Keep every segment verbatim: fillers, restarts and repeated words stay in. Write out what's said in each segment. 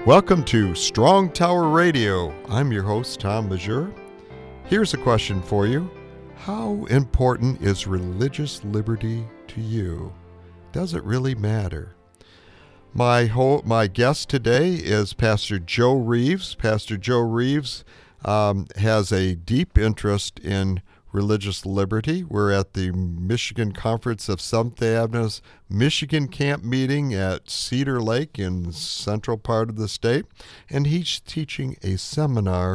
Welcome to Strong Tower Radio. I'm your host, Tom Majeur. Here's a question for you. How important is religious liberty to you? Does it really matter? My ho- my guest today is Pastor Joe Reeves. Pastor Joe Reeves um, has a deep interest in religious liberty. We're at the Michigan Conference of Seventh Adventist Michigan Camp meeting at Cedar Lake in central part of the state, and he's teaching a seminar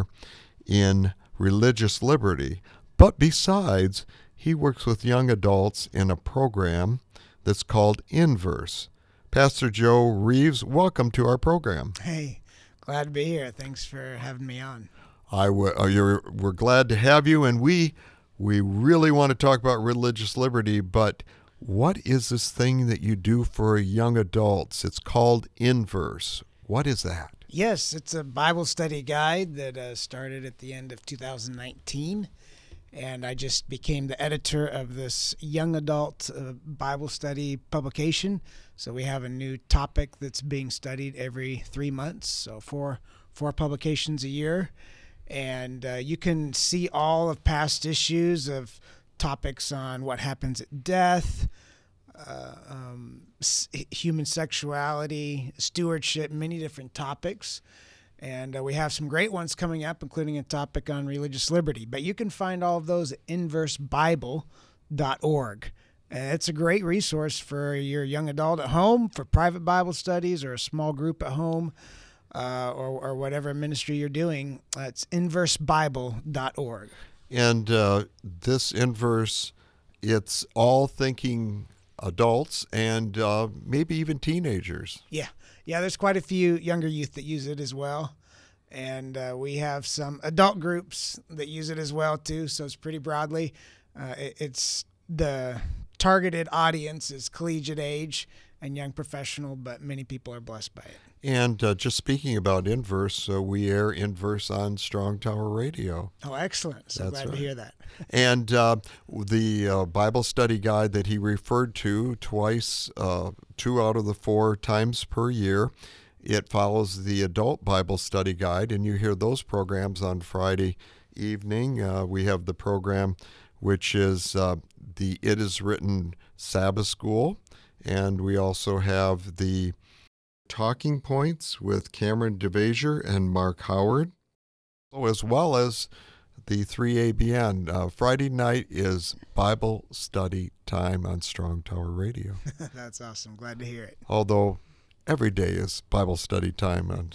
in religious liberty. But besides, he works with young adults in a program that's called Inverse. Pastor Joe Reeves, welcome to our program. Hey, glad to be here. Thanks for having me on. I w- uh, you're, we're glad to have you, and we we really want to talk about religious liberty, but what is this thing that you do for young adults? It's called Inverse. What is that? Yes, it's a Bible study guide that uh, started at the end of two thousand nineteen, and I just became the editor of this young adult uh, Bible study publication. So we have a new topic that's being studied every three months, so four four publications a year. And uh, you can see all of past issues of topics on what happens at death, uh, um, s- human sexuality, stewardship, many different topics. And uh, we have some great ones coming up, including a topic on religious liberty. But you can find all of those at inverse bible dot org. Uh, it's a great resource for your young adult at home, for private Bible studies or a small group at home. Uh, or, or whatever ministry you're doing. Uh, it's inverse bible dot org. And uh, this Inverse, it's all thinking adults and uh, maybe even teenagers. Yeah. Yeah, there's quite a few younger youth that use it as well. And uh, we have some adult groups that use it as well, too. So it's pretty broadly. Uh, it, it's the targeted audience is collegiate age and young professional, but many people are blessed by it. And uh, just speaking about Inverse, uh, we air Inverse on Strong Tower Radio. Oh, excellent. So That's glad right. to hear that. And uh, the uh, Bible study guide that he referred to twice, uh, two out of the four times per year, it follows the adult Bible study guide, and you hear those programs on Friday evening. Uh, we have the program which is uh, the It Is Written Sabbath School, and we also have the Talking Points with Cameron DeVasier and Mark Howard, as well as the three A B N. Uh, Friday night is Bible study time on Strong Tower Radio. That's awesome. Glad to hear it. Although every day is Bible study time on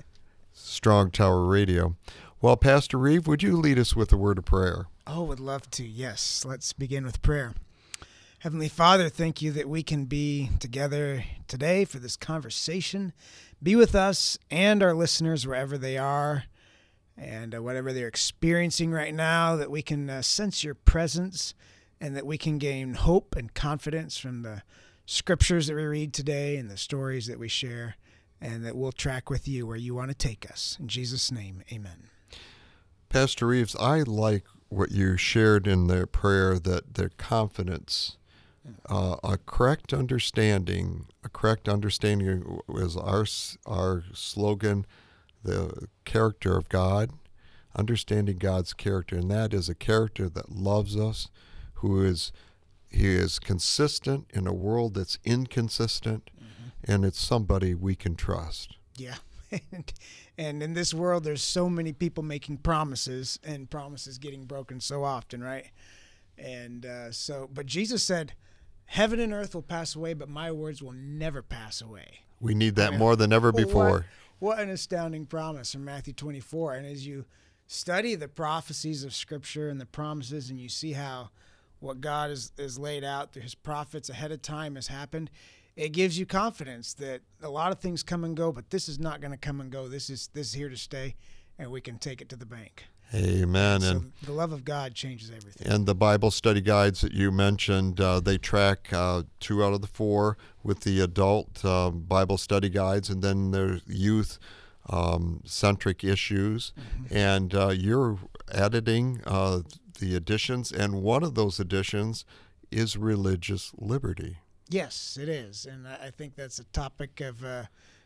Strong Tower Radio. Well, Pastor Reeve, would you lead us with a word of prayer? Oh, would love to. Yes. Let's begin with prayer. Heavenly Father, thank you that we can be together today for this conversation. Be with us and our listeners wherever they are and uh, whatever they're experiencing right now, that we can uh, sense your presence and that we can gain hope and confidence from the scriptures that we read today and the stories that we share, and that we'll track with you where you want to take us. In Jesus' name, amen. Pastor Reeves, I like what you shared in the prayer, that their confidence, uh, a correct understanding, a correct understanding is our our slogan, the character of God, understanding God's character, and that is a character that loves us, who is he is consistent in a world that's inconsistent, mm-hmm. and it's somebody we can trust. Yeah. And, and in this world, there's so many people making promises, and promises getting broken so often, right? And uh, so, but Jesus said, heaven and earth will pass away, but my words will never pass away. We need that I mean, more than ever well, before. What, what an astounding promise from Matthew twenty-four. And as you study the prophecies of Scripture and the promises, and you see how what God has, has laid out through his prophets ahead of time has happened, it gives you confidence that a lot of things come and go, but this is not going to come and go. This is this is here to stay, and we can take it to the bank. Amen. So and the love of God changes everything. And the Bible study guides that you mentioned, uh, they track uh, two out of the four with the adult uh, Bible study guides, and then there's youth um, centric issues. Mm-hmm. And uh, you're editing uh, the editions, and one of those editions is religious liberty. Yes, it is, and I think that's a topic of uh,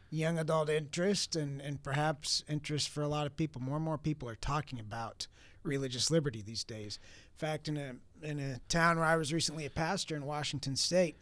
young adult interest and, and perhaps interest for a lot of people. More and more people are talking about religious liberty these days. In fact, in a in a town where I was recently a pastor in Washington State,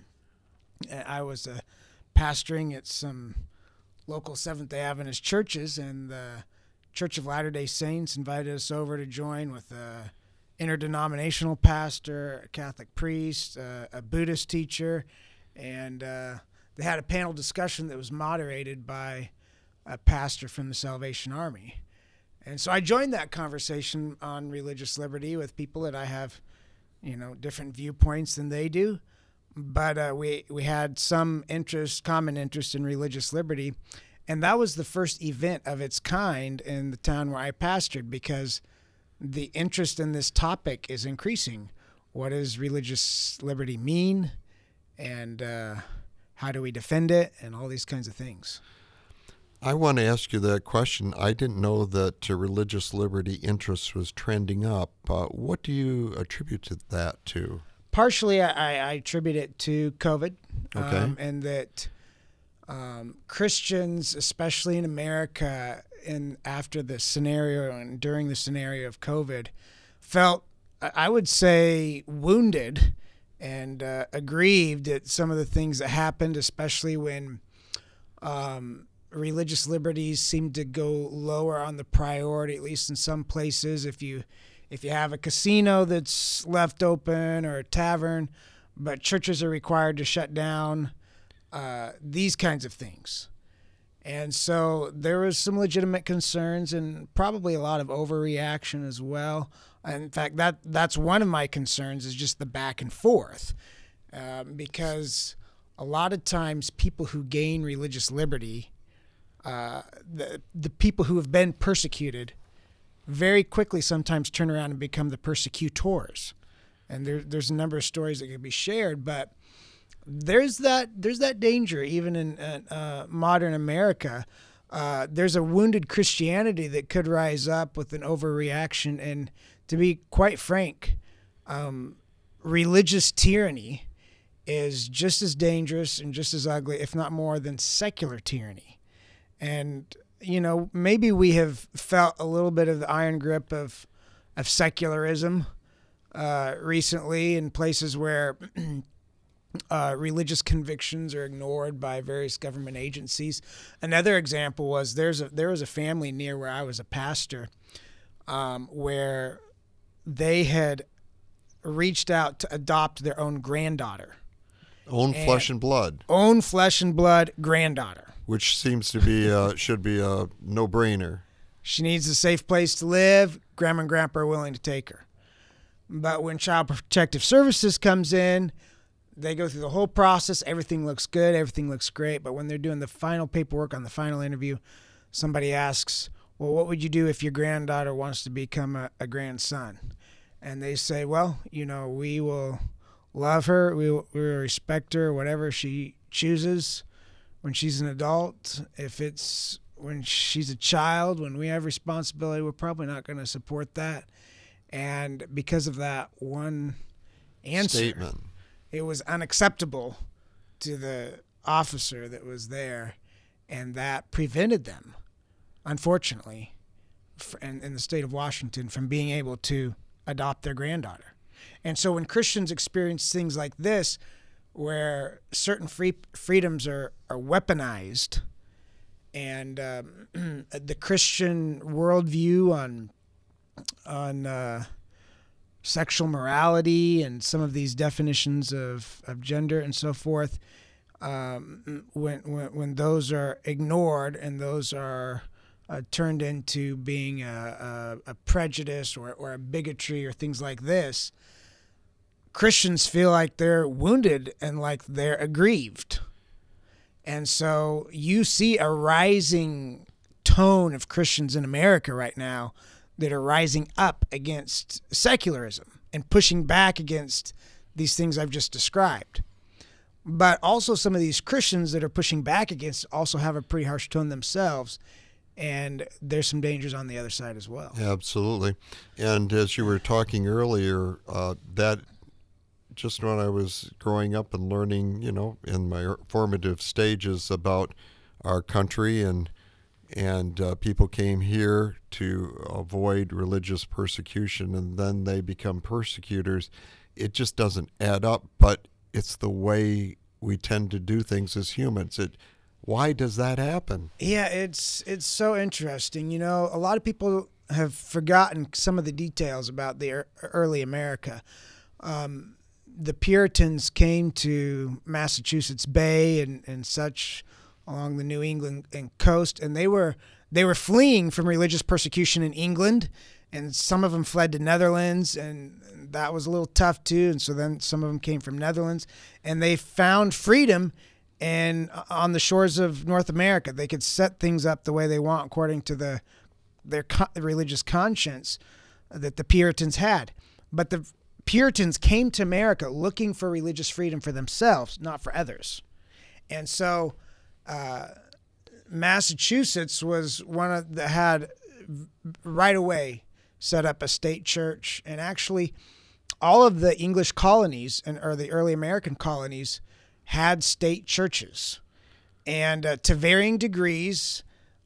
I was uh, pastoring at some local Seventh-day Adventist churches, and the Church of Latter-day Saints invited us over to join with a interdenominational pastor, a Catholic priest, uh, a Buddhist teacher, and uh, they had a panel discussion that was moderated by a pastor from the Salvation Army. And so I joined that conversation on religious liberty with people that I have, you know, different viewpoints than they do. But uh, we, we had some interest, common interest in religious liberty. And that was the first event of its kind in the town where I pastored, because the interest in this topic is increasing. What does religious liberty mean? And uh, how do we defend it? And all these kinds of things. I want to ask you that question. I didn't know that uh, religious liberty interest was trending up. Uh, what do you attribute that to? Partially, I, I attribute it to COVID, Okay. um, and that um, Christians, especially in America, and after the scenario and during the scenario of COVID, felt, I would say, wounded and uh, aggrieved at some of the things that happened, especially when um, religious liberties seemed to go lower on the priority, at least in some places. If you if you have a casino that's left open, or a tavern, but churches are required to shut down, uh, these kinds of things. And so there was some legitimate concerns and probably a lot of overreaction as well. In fact, that that's one of my concerns, is just the back and forth, um, because a lot of times people who gain religious liberty, uh, the the people who have been persecuted, very quickly sometimes turn around and become the persecutors. And there, there's a number of stories that can be shared, but there's that there's that danger even in uh, modern America. Uh, there's a wounded Christianity that could rise up with an overreaction. And to be quite frank, um, religious tyranny is just as dangerous and just as ugly, if not more, than secular tyranny. And you know, maybe we have felt a little bit of the iron grip of of secularism uh, recently in places where uh, religious convictions are ignored by various government agencies. Another example was there's a there was a family near where I was a pastor, um, where they had reached out to adopt their own granddaughter. Own And flesh and blood. Own flesh and blood granddaughter. Which seems to be uh, should be a no-brainer. She needs a safe place to live. Grandma and Grandpa are willing to take her. But when Child Protective Services comes in, they go through the whole process. Everything looks good. Everything looks great. But when they're doing the final paperwork on the final interview, somebody asks, well, what would you do if your granddaughter wants to become a, a grandson? And they say, well, you know, we will love her. We will, we will respect her, whatever she chooses. When she's an adult, if it's when she's a child, when we have responsibility, we're probably not going to support that. And because of that one answer, Statement. It was unacceptable to the officer that was there, and that prevented them, unfortunately, in, in the state of Washington, from being able to adopt their granddaughter. And so when Christians experience things like this, where certain free freedoms are, are weaponized, and um, the Christian worldview on on uh, sexual morality and some of these definitions of, of gender and so forth, um, when, when when those are ignored and those are uh, turned into being a, a, a prejudice or, or a bigotry or things like this, Christians feel like they're wounded and like they're aggrieved. And so you see a rising tone of Christians in America right now that are rising up against secularism and pushing back against these things I've just described. But also some of these Christians that are pushing back against also have a pretty harsh tone themselves. And there's some dangers on the other side as well. Absolutely. And as you were talking earlier, uh, that just when I was growing up and learning, you know, in my formative stages about our country, and and uh, people came here to avoid religious persecution, and then they become persecutors. It just doesn't add up, but it's the way we tend to do things as humans. It, why does that happen? Yeah, it's it's so interesting. You know, a lot of people have forgotten some of the details about the early America. Um, the Puritans came to Massachusetts Bay and, and such along the New England and coast, and they were they were fleeing from religious persecution in England, and some of them fled to Netherlands, and that was a little tough too. And so then some of them came from Netherlands, and they found freedom. And on the shores of North America, they could set things up the way they want according to the their co- religious conscience that the Puritans had. But the Puritans came to America looking for religious freedom for themselves, not for others. And so uh, Massachusetts was one of the had right away set up a state church, and actually all of the English colonies and or the early American colonies had state churches, and uh, to varying degrees.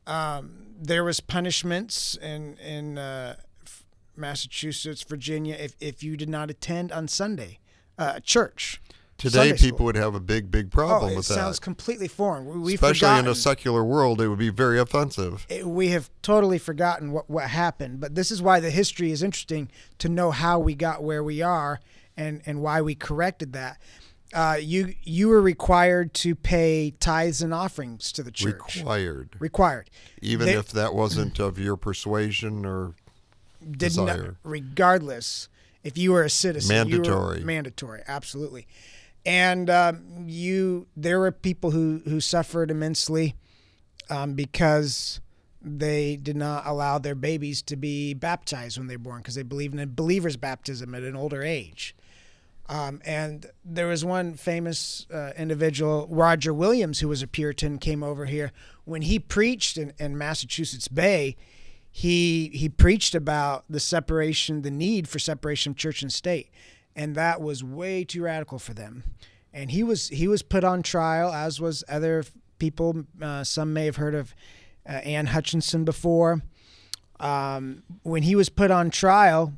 Um, there was punishments in in uh, Massachusetts, Virginia, if if you did not attend on Sunday uh, church. Today, Sunday people school. would have a big, big problem oh, with it that. sounds completely foreign. We, we've Especially forgotten, in a secular world, it would be very offensive. it, we have totally forgotten what, what happened. But this is why the history is interesting, to know how we got where we are and, and why we corrected that. Uh, you you were required to pay tithes and offerings to the church. Required. Required. Even They- if that wasn't of your persuasion or did desire. not, regardless, if you were a citizen, you Mandatory. were mandatory, absolutely. And um, you, there were people who who suffered immensely um, because they did not allow their babies to be baptized when they were born, because they believed in a believer's baptism at an older age. Um, and there was one famous uh, individual, Roger Williams, who was a Puritan, came over here. When he preached in, in Massachusetts Bay, he he preached about the separation, the need for separation of church and state, and that was way too radical for them. And he was he was put on trial, as was other people. Uh, some may have heard of uh, Ann Hutchinson before. Um, when he was put on trial,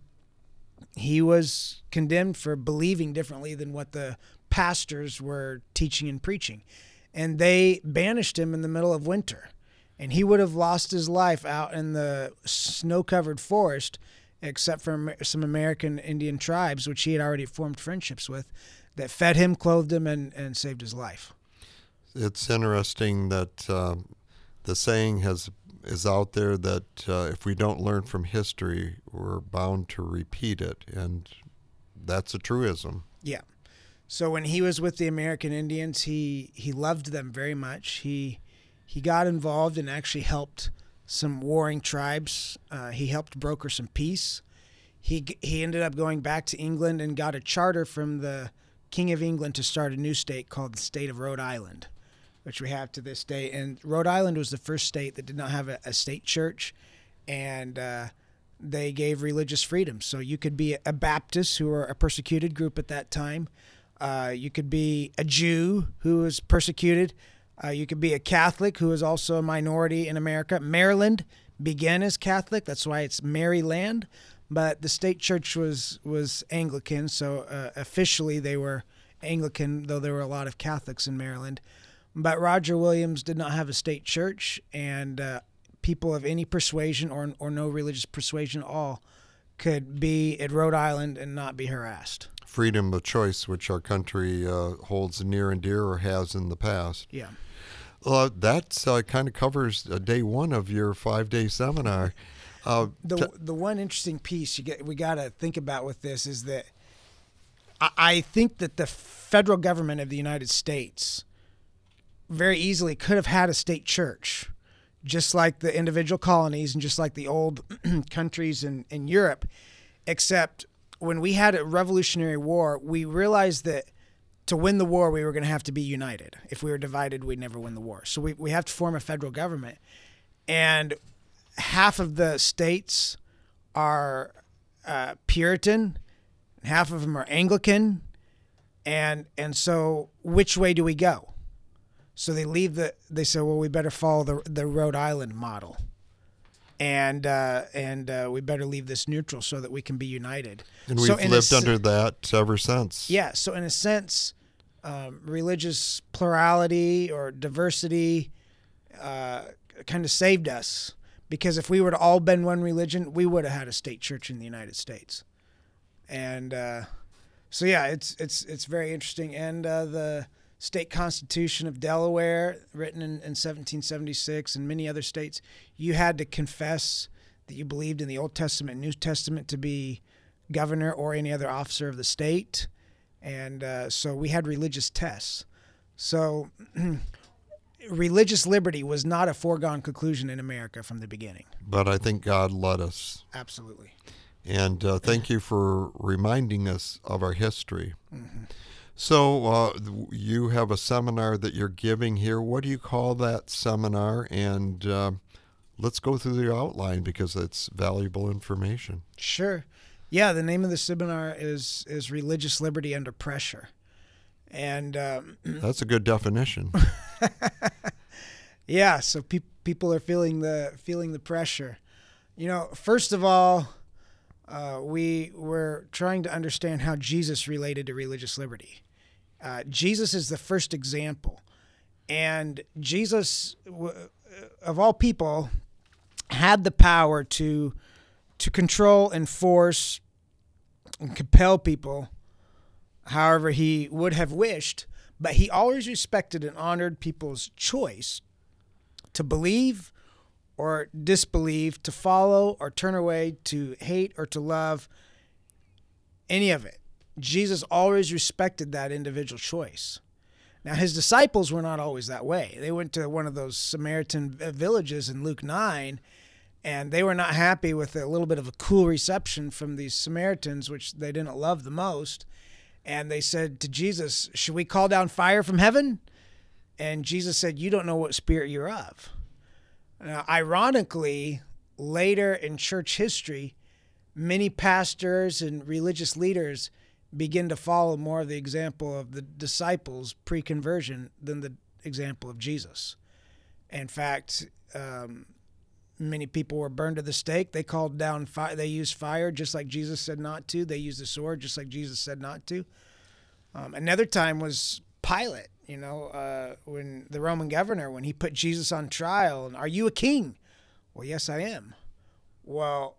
he was condemned for believing differently than what the pastors were teaching and preaching. And they banished him in the middle of winter. And he would have lost his life out in the snow-covered forest, except for some American Indian tribes, which he had already formed friendships with, that fed him, clothed him, and, and saved his life. It's interesting that uh, the saying has is out there that uh, if we don't learn from history, we're bound to repeat it, and that's a truism. Yeah. So when he was with the American Indians, he he loved them very much. He he got involved and actually helped some warring tribes. Uh, he helped broker some peace. He he ended up going back to England and got a charter from the King of England to start a new state called the state of Rhode Island, which we have to this day. And Rhode Island was the first state that did not have a, a state church, and uh, they gave religious freedom. So you could be a Baptist, who were a persecuted group at that time. Uh, you could be a Jew who was persecuted. Uh, you could be a Catholic, who is also a minority in America. Maryland began as Catholic. That's why it's Maryland. But the state church was, was Anglican, so uh, officially they were Anglican, though there were a lot of Catholics in Maryland. But Roger Williams did not have a state church, and uh, people of any persuasion or or no religious persuasion at all could be at Rhode Island and not be harassed. Freedom of choice, which our country uh, holds near and dear, or has in the past. Yeah. Uh, that uh, kind of covers uh, day one of your five-day seminar. Uh, The t- the one interesting piece you get we got to think about with this is that I, I think that the federal government of the United States very easily could have had a state church, just like the individual colonies and just like the old countries in, in Europe, except when we had a Revolutionary War, we realized that to win the war, we were going to have to be united. If we were divided, we'd never win the war. So we, we have to form a federal government. And half of the states are uh, Puritan, half of them are Anglican, and and so which way do we go? So they leave the. They said, well, we better follow the the Rhode Island model, and uh, and uh, we better leave this neutral so that we can be united. And we've so in lived a, under that ever since. Yeah. So in a sense, um, religious plurality or diversity uh, kind of saved us, because if we would have all been one religion, we would have had a state church in the United States. And uh, so yeah, it's it's it's very interesting. And uh, the state constitution of Delaware, written in, in seventeen seventy-six, and many other states, you had to confess that you believed in the Old Testament and New Testament to be governor or any other officer of the state. And uh, so we had religious tests. So religious liberty was not a foregone conclusion in America from the beginning. But I think God led us. Absolutely. And uh, thank you for reminding us of our history. Mm-hmm. So uh, you have a seminar that you're giving here. What do you call that seminar? And uh, let's go through the outline because it's valuable information. Sure. Yeah, the name of the seminar is is Religious Liberty Under Pressure. And um, that's a good definition. Yeah, so pe- people are feeling the feeling the pressure. You know, first of all, uh, we were trying to understand how Jesus related to religious liberty. Uh, Jesus is the first example, and Jesus, w- of all people, had the power to to control, enforce, and compel people however he would have wished, but he always respected and honored people's choice to believe or disbelieve, to follow or turn away, to hate or to love, any of it. Jesus always respected that individual choice. Now, his disciples were not always that way. They went to one of those Samaritan villages in Luke nine, and they were not happy with a little bit of a cool reception from these Samaritans, which they didn't love the most. And they said to Jesus, should we call down fire from heaven? And Jesus said, you don't know what spirit you're of. Now, ironically, later in church history, many pastors and religious leaders begin to follow more of the example of the disciples pre-conversion than the example of Jesus. In fact, um, many people were burned at the stake. They called down fire. They used fire just like Jesus said not to. They used the sword just like Jesus said not to. Um, another time was Pilate, you know, uh, when the Roman governor, when he put Jesus on trial, and are you a king? Well, yes, I am. Well,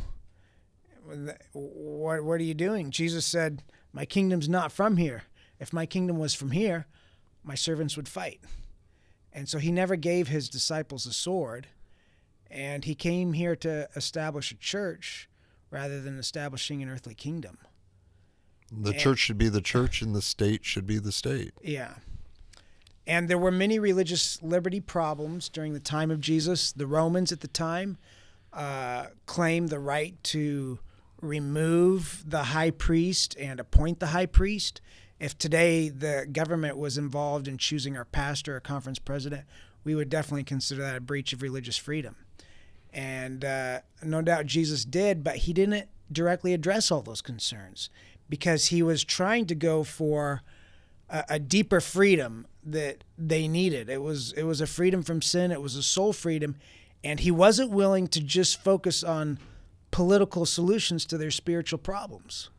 what what are you doing? Jesus said, my kingdom's not from here. If my kingdom was from here, my servants would fight. And so he never gave his disciples a sword, and he came here to establish a church rather than establishing an earthly kingdom. The and, church should be the church, and the state should be the state. Yeah. And there were many religious liberty problems during the time of Jesus. The Romans at the time uh, claimed the right to remove the high priest and appoint the high priest. If today the government was involved in choosing our pastor or conference president, we would definitely consider that a breach of religious freedom. And uh, no doubt Jesus did, but he didn't directly address all those concerns because he was trying to go for a, a deeper freedom that they needed. It was it was a freedom from sin. It was a soul freedom. And he wasn't willing to just focus on political solutions to their spiritual problems.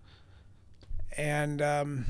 And um,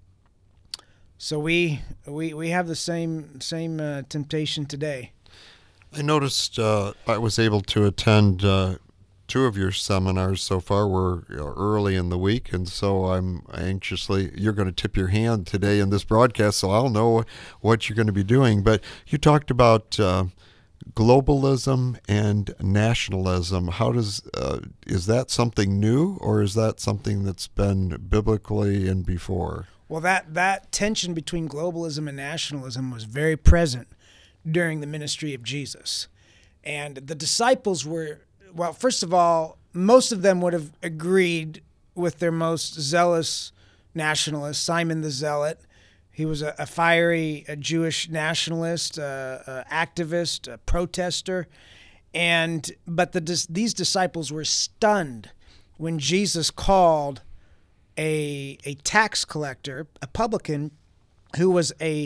so we we we have the same same uh, temptation today. I noticed uh, I was able to attend uh, two of your seminars so far. We're early in the week, and so I'm anxiously, you're going to tip your hand today in this broadcast, so I'll know what you're going to be doing. But you talked about uh, globalism and nationalism. How does, uh, is that something new, or is that something that's been biblically and before? Well, that, that tension between globalism and nationalism was very present during the ministry of Jesus. And the disciples were, well, first of all, most of them would have agreed with their most zealous nationalist, Simon the Zealot. He was a, a fiery a Jewish nationalist, uh, uh, activist, a protester. And but the, these disciples were stunned when Jesus called a, a tax collector, a publican, who was a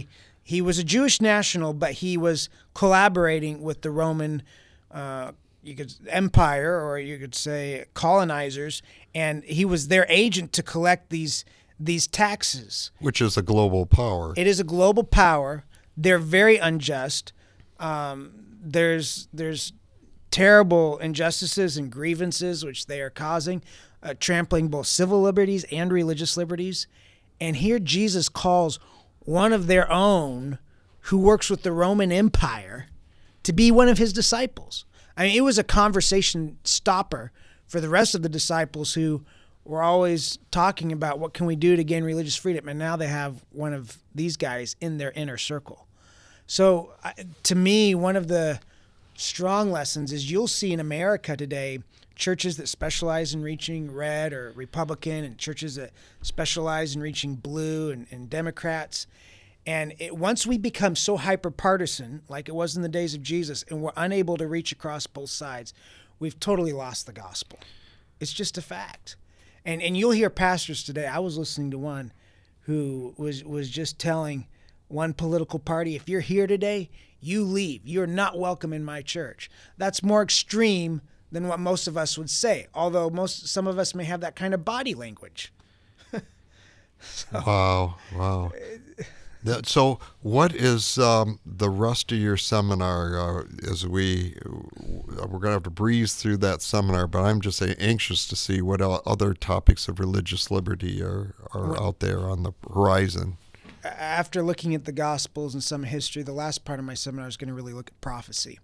he was a Jewish national, but he was collaborating with the Roman uh, you could empire, or you could say colonizers, and he was their agent to collect these these taxes. Which is a global power. It is a global power. They're very unjust. Um, there's there's terrible injustices and grievances which they are causing, uh, trampling both civil liberties and religious liberties. And here Jesus calls one of their own who works with the Roman Empire to be one of his disciples. I mean, it was a conversation stopper for the rest of the disciples who were always talking about what can we do to gain religious freedom. And now they have one of these guys in their inner circle. So to me, one of the strong lessons is you'll see in America today churches that specialize in reaching red or Republican, and churches that specialize in reaching blue and, and Democrats. And it, once we become so hyper-partisan, like it was in the days of Jesus, and we're unable to reach across both sides, we've totally lost the gospel. It's just a fact. And and you'll hear pastors today. I was listening to one who was, was just telling one political party, if you're here today, you leave. You're not welcome in my church. That's more extreme than what most of us would say, although most some of us may have that kind of body language. so. Wow, wow. That, so what is um, the rest of your seminar uh, as we, we're going to have to breeze through that seminar, but I'm just say, anxious to see what other topics of religious liberty are, are well, out there on the horizon. After looking at the Gospels and some history, the last part of my seminar is going to really look at prophecy.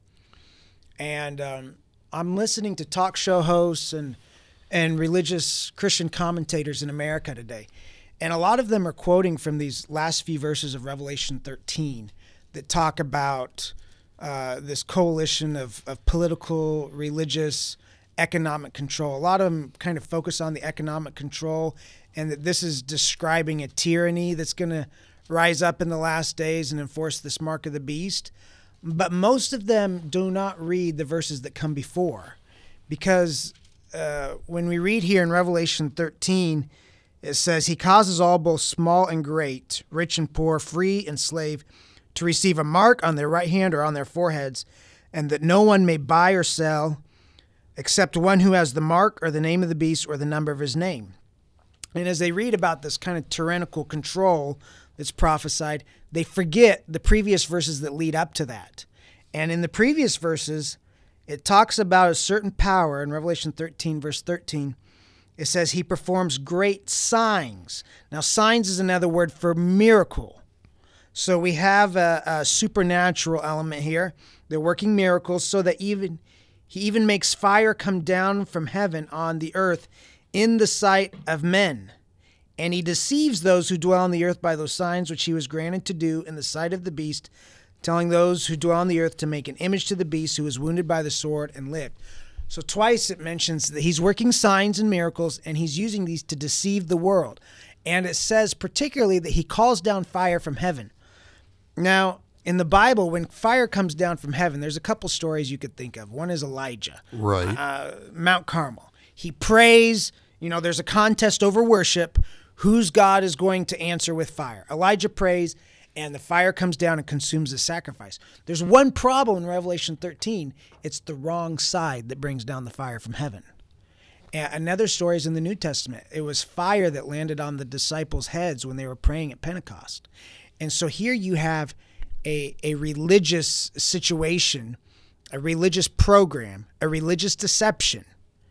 And um, I'm listening to talk show hosts and, and religious Christian commentators in America today. And a lot of them are quoting from these last few verses of Revelation thirteen that talk about uh, this coalition of, of political, religious, economic control. A lot of them kind of focus on the economic control, and that this is describing a tyranny that's going to rise up in the last days and enforce this mark of the beast. But most of them do not read the verses that come before, because uh, when we read here in Revelation thirteen, it says, he causes all, both small and great, rich and poor, free and slave, to receive a mark on their right hand or on their foreheads, and that no one may buy or sell except one who has the mark or the name of the beast or the number of his name. And as they read about this kind of tyrannical control that's prophesied, they forget the previous verses that lead up to that. And in the previous verses, it talks about a certain power in Revelation thirteen, verse thirteen. It says he performs great signs. Now, signs is another word for miracle. So we have a, a supernatural element here. They're working miracles so that even he even makes fire come down from heaven on the earth in the sight of men. And he deceives those who dwell on the earth by those signs which he was granted to do in the sight of the beast, telling those who dwell on the earth to make an image to the beast who was wounded by the sword and lived. So twice it mentions that he's working signs and miracles, and he's using these to deceive the world. And it says particularly that he calls down fire from heaven. Now, in the Bible, when fire comes down from heaven, there's a couple stories you could think of. One is Elijah. Right. Uh, Mount Carmel. He prays. You know, there's a contest over worship. Whose God is going to answer with fire? Elijah prays, and the fire comes down and consumes the sacrifice. There's one problem in Revelation thirteen. It's the wrong side that brings down the fire from heaven. And another story is in the New Testament. It was fire that landed on the disciples' heads when they were praying at Pentecost. And so here you have a, a religious situation, a religious program, a religious deception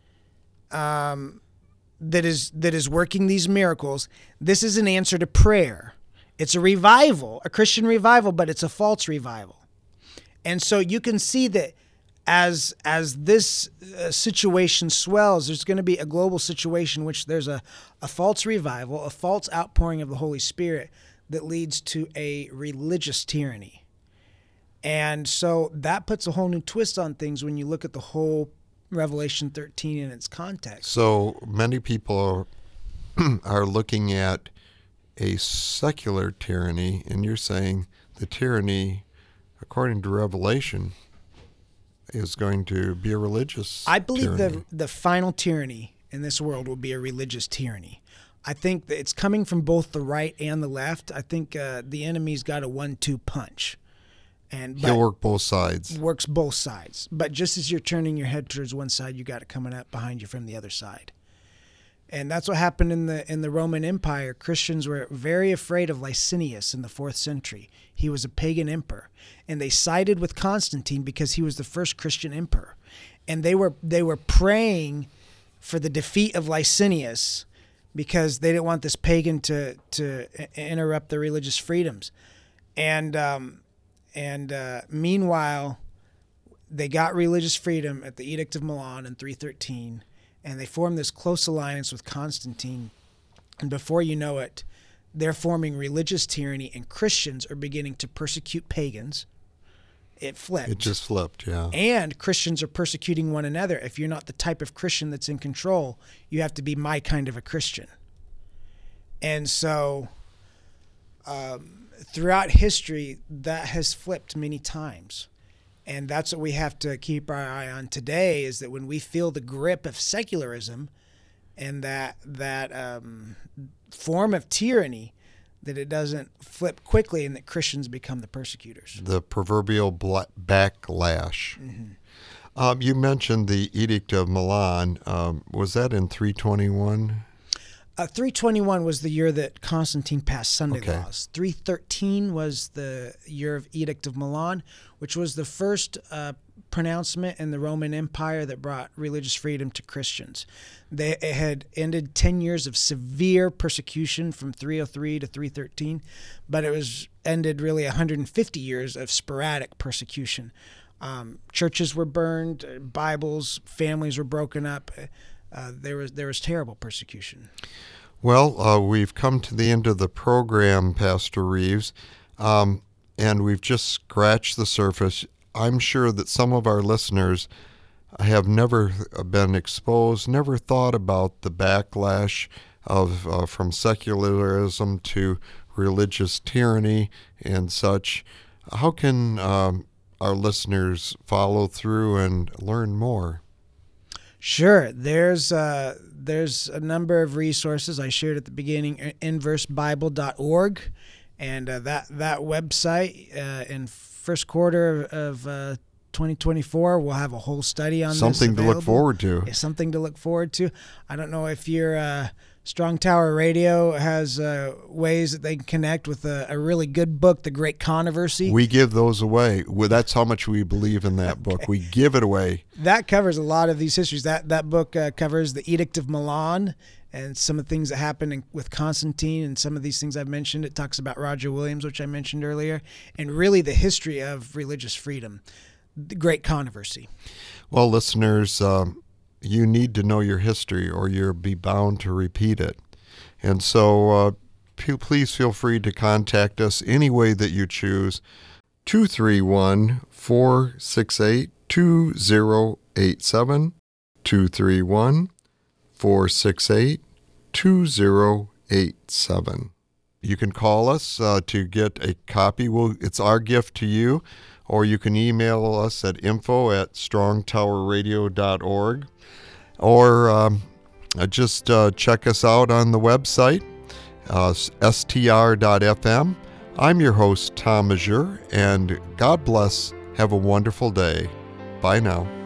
um, that is that is working these miracles. This is an answer to prayer. It's a revival, a Christian revival, but it's a false revival. And so you can see that as as this uh, situation swells, there's going to be a global situation in which there's a, a false revival, a false outpouring of the Holy Spirit that leads to a religious tyranny. And so that puts a whole new twist on things when you look at the whole Revelation thirteen in its context. So many people are, are looking at a secular tyranny, and you're saying the tyranny, according to Revelation, is going to be a religious I believe tyranny. the the final tyranny in this world will be a religious tyranny. I think that it's coming from both the right and the left. I think uh, the enemy's got a one two punch. And He'll work both sides. Works both sides. But just as you're turning your head towards one side, you got it coming up behind you from the other side. And that's what happened in the in the Roman Empire. Christians were very afraid of Licinius in the fourth century. He was a pagan emperor, and they sided with Constantine because he was the first Christian emperor. And they were they were praying for the defeat of Licinius because they didn't want this pagan to to interrupt their religious freedoms. And um, and uh, meanwhile, they got religious freedom at the Edict of Milan in three thirteen. And they formed this close alliance with Constantine. And before you know it, they're forming religious tyranny, and Christians are beginning to persecute pagans. It flipped. It just flipped, yeah. And Christians are persecuting one another. If you're not the type of Christian that's in control, you have to be my kind of a Christian. And so um, throughout history, that has flipped many times. And that's what we have to keep our eye on today, is that when we feel the grip of secularism and that that um, form of tyranny, that it doesn't flip quickly and that Christians become the persecutors. The proverbial bla- backlash. Mm-hmm. Um, you mentioned the Edict of Milan. Um, was that in three twenty-one? Uh, three twenty-one was the year that Constantine passed Sunday Okay. laws. three thirteen was the year of Edict of Milan, which was the first uh, pronouncement in the Roman Empire that brought religious freedom to Christians. They it had ended ten years of severe persecution from three oh three to three thirteen, but it was ended really one hundred fifty years of sporadic persecution. Um, churches were burned, Bibles, families were broken up. Uh, there was there was terrible persecution. Well, uh, we've come to the end of the program, Pastor Reeves, um, and we've just scratched the surface. I'm sure that some of our listeners have never been exposed, never thought about the backlash of uh, from secularism to religious tyranny and such. How can um, our listeners follow through and learn more? Sure. There's uh, there's a number of resources I shared at the beginning, inverse bible dot org, and uh, that that website uh, in first quarter of uh, twenty twenty-four we'll have a whole study on Something this to look forward to. It's something to look forward to. I don't know if your uh, Strong Tower Radio has uh, ways that they can connect with a, a really good book, The Great Controversy. We give those away. Well, that's how much we believe in that book. We give it away. That covers a lot of these histories. That that book uh, covers the Edict of Milan and some of the things that happened in, with Constantine and some of these things I've mentioned. It talks about Roger Williams, which I mentioned earlier, and really the history of religious freedom, the Great Controversy. Well, listeners, um, you need to know your history or you'll be bound to repeat it. And so uh, p- please feel free to contact us any way that you choose. two three one, four six eight, two zero eight seven, two three one, four six eight, two zero eight seven. You can call us uh, to get a copy. We'll, it's our gift to you. Or you can email us at info at strong tower radio dot org. Or um, uh, just uh, check us out on the website, uh, S T R dot F M. I'm your host, Tom Mazur, and God bless. Have a wonderful day. Bye now.